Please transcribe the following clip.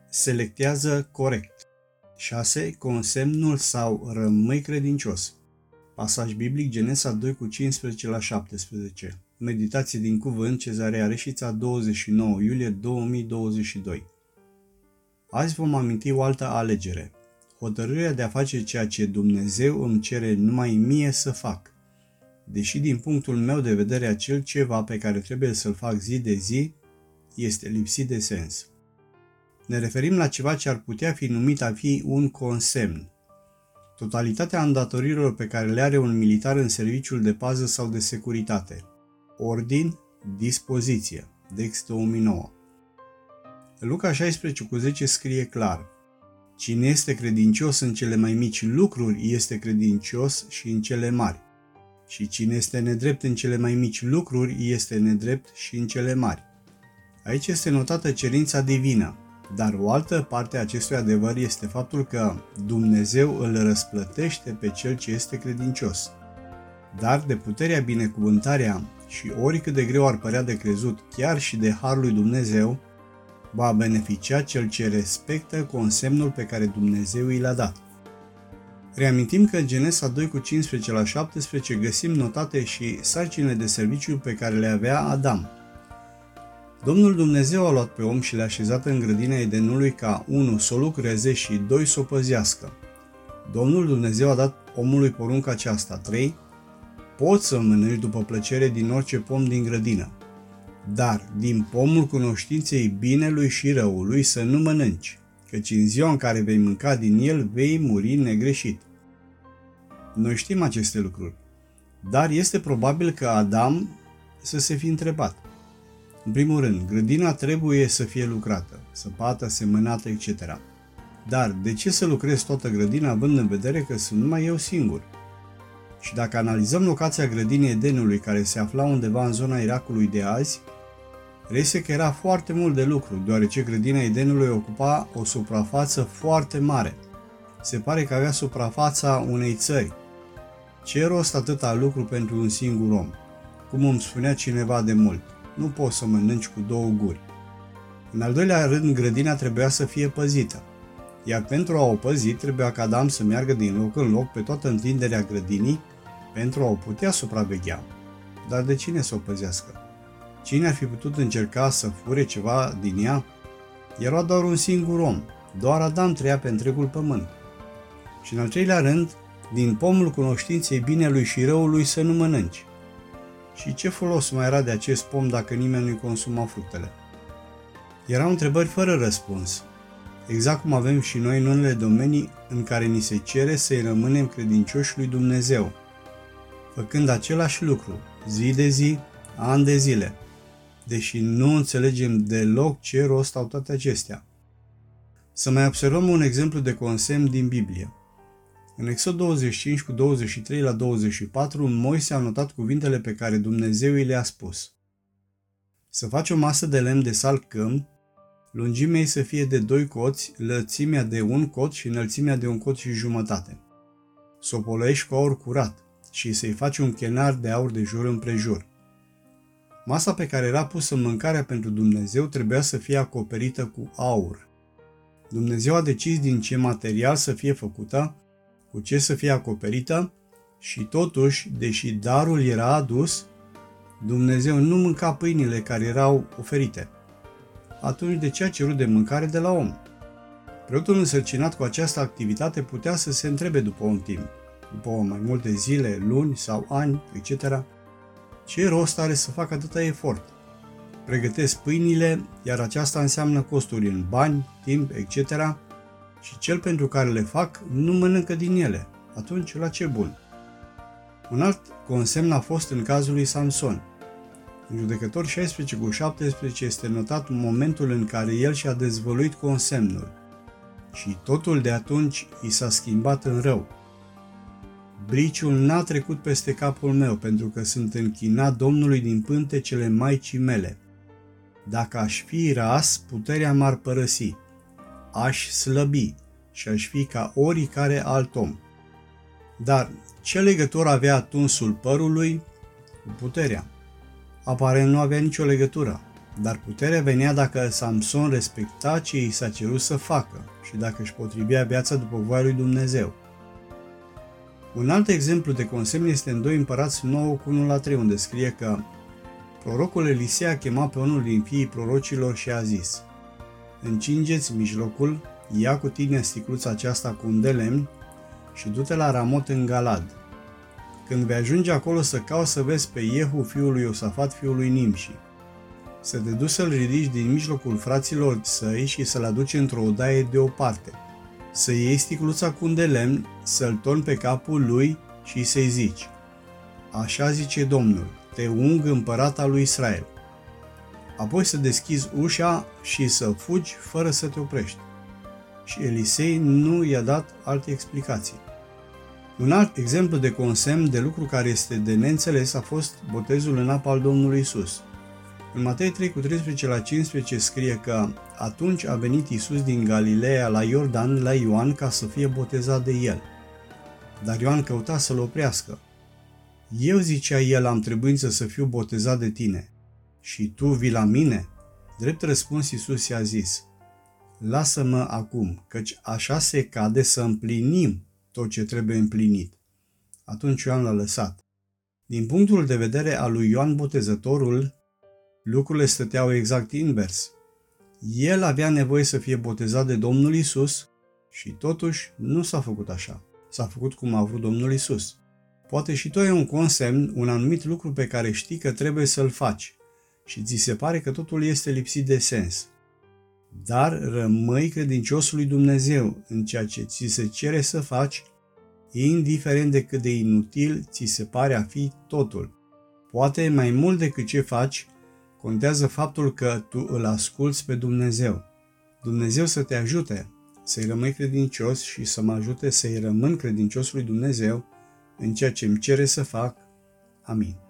Selectează corect. 6. Consemnul sau rămâi credincios. Pasaj biblic Genesa 2 cu 15 la 17. Meditație din cuvânt Cezarea Reșița 29 iulie 2022. Azi vom aminti o altă alegere. Hotărârea de a face ceea ce Dumnezeu îmi cere numai mie să fac. Deși din punctul meu de vedere acel ceva pe care trebuie să-l fac zi de zi este lipsit de sens. Ne referim la ceva ce ar putea fi numit a fi un consemn. Totalitatea îndatoririlor pe care le are un militar în serviciul de pază sau de securitate. Ordin, dispoziție. Dex 2009. Luca 16 cu 10 scrie clar: cine este credincios în cele mai mici lucruri este credincios și în cele mari. Și cine este nedrept în cele mai mici lucruri este nedrept și în cele mari. Aici este notată cerința divină, dar o altă parte a acestui adevăr este faptul că Dumnezeu îl răsplătește pe cel ce este credincios. Dar de puterea binecuvântarea și oricât de greu ar părea de crezut, chiar și de harul lui Dumnezeu, va beneficia cel ce respectă consemnul pe care Dumnezeu i l-a dat. Reamintim că în Genesa 2 cu 15 la 17 găsim notate și sarcinile de serviciu pe care le avea Adam. Domnul Dumnezeu a luat pe om și l-a așezat în grădina Edenului ca 1 să o lucreze și 2 să o păzească. Domnul Dumnezeu a dat omului porunca aceasta: 3. Poți să mănânci după plăcere din orice pom din grădină, dar din pomul cunoștinței binelui și răului să nu mănânci, căci în ziua în care vei mânca din el vei muri negreșit. Noi știm aceste lucruri, dar este probabil că Adam să se fi întrebat. În primul rând, grădina trebuie să fie lucrată, săpată, semănată, etc. Dar de ce să lucrez toată grădina având în vedere că sunt numai eu singur? Și dacă analizăm locația grădinii Edenului, care se afla undeva în zona Irakului de azi, reiese că era foarte mult de lucru, deoarece grădina Edenului ocupa o suprafață foarte mare. Se pare că avea suprafața unei țări. Ce rost atâta lucru pentru un singur om? Cum îmi spunea cineva de mult, nu poți să mănânci cu 2 guri. În al doilea rând, grădina trebuia să fie păzită, iar pentru a o păzi trebuia ca Adam să meargă din loc în loc pe toată întinderea grădinii pentru a o putea supraveghea. Dar de cine să o păzească? Cine ar fi putut încerca să fure ceva din ea? Era doar un singur om, doar Adam trăia pe întregul pământ. Și în al treilea rând, din pomul cunoștinței binelui și răului să nu mănânci. Și ce folos mai era de acest pom dacă nimeni nu-i consuma fructele? Erau întrebări fără răspuns, exact cum avem și noi în unele domenii în care ni se cere să-i rămânem credincioși lui Dumnezeu, făcând același lucru, zi de zi, ani de zile, deși nu înțelegem deloc ce rost au toate acestea. Să mai observăm un exemplu de consemn din Biblie. În Exod 25 cu 23 la 24, Moise a notat cuvintele pe care Dumnezeu îi le-a spus. Să faci o masă de lemn de salcâm, lungimea ei să fie de 2 coți, lățimea de 1 cot și înălțimea de 1 cot și jumătate. Să o poloiești cu aur curat și să-i faci un chenar de aur de jur împrejur. Masa pe care era pusă mâncarea pentru Dumnezeu trebuia să fie acoperită cu aur. Dumnezeu a decis din ce material să fie făcută, cu ce să fie acoperită și totuși, deși darul era adus, Dumnezeu nu mânca pâinile care erau oferite. Atunci de ce a cerut de mâncare de la om? Preotul însărcinat cu această activitate putea să se întrebe după un timp, după mai multe zile, luni sau ani, etc. Ce rost are să fac atâta efort? Pregătesc pâinile, iar aceasta înseamnă costuri în bani, timp, etc. Și cel pentru care le fac nu mănâncă din ele. Atunci, la ce bun? Un alt consemn a fost în cazul lui Samson. În Judecători 16 cu 17 este notat momentul în care el și-a dezvăluit consemnul. Și totul de atunci i s-a schimbat în rău. Briciul n-a trecut peste capul meu, pentru că sunt închinat Domnului din pântecele maicii mele. Dacă aș fi ras, puterea m-ar părăsi. Aș slăbi și aș fi ca oricare alt om. Dar ce legătură avea tunsul părului cu puterea? Aparent nu avea nicio legătură. Dar puterea venea dacă Samson respecta ce i s-a cerut să facă și dacă își potrivea viața după voia lui Dumnezeu. Un alt exemplu de consemn este în 2 Împărați 9:1-3, unde scrie că prorocul Elisei a chemat pe unul din fiii prorocilor și a zis: încingeți mijlocul, ia cu tine sticluța aceasta cu un de lemn și du-te la Ramot în Galad. Când vei ajunge acolo să cauți să vezi pe Iehu fiul lui Iosafat fiul lui Nimși. Să te duci să-l ridici din mijlocul fraților săi și să-l aduci într-o odaie deoparte. Să iei sticluța cu un de lemn, să-l torni pe capul lui și să-i zici: așa zice Domnul, te ung împărat al lui Israel. Apoi să deschizi ușa și să fugi fără să te oprești. Și Elisei nu i-a dat alte explicații. Un alt exemplu de consemn de lucru care este de neînțeles a fost botezul în apă al Domnului Isus. În Matei 3:13-15 scrie că atunci a venit Isus din Galileea la Iordan la Ioan ca să fie botezat de el. Dar Ioan căuta să-l oprească. Eu, zicea el, am trebuință să fiu botezat de tine și tu vii la mine? Drept răspuns, Iisus i-a zis: lasă-mă acum, căci așa se cade să împlinim tot ce trebuie împlinit. Atunci Ioan l-a lăsat. Din punctul de vedere al lui Ioan Botezătorul, lucrurile stăteau exact invers. El avea nevoie să fie botezat de Domnul Iisus și totuși nu s-a făcut așa. S-a făcut cum a vrut Domnul Iisus. Poate și tu ai un consemn, un anumit lucru pe care știi că trebuie să-l faci și ți se pare că totul este lipsit de sens. Dar rămâi credincios lui Dumnezeu în ceea ce ți se cere să faci, indiferent de cât de inutil ți se pare a fi totul. Poate mai mult decât ce faci, contează faptul că tu îl asculți pe Dumnezeu. Dumnezeu să te ajute să-i rămâi credincios și să mă ajute să-i rămân credincios lui Dumnezeu în ceea ce îmi cere să fac. Amin.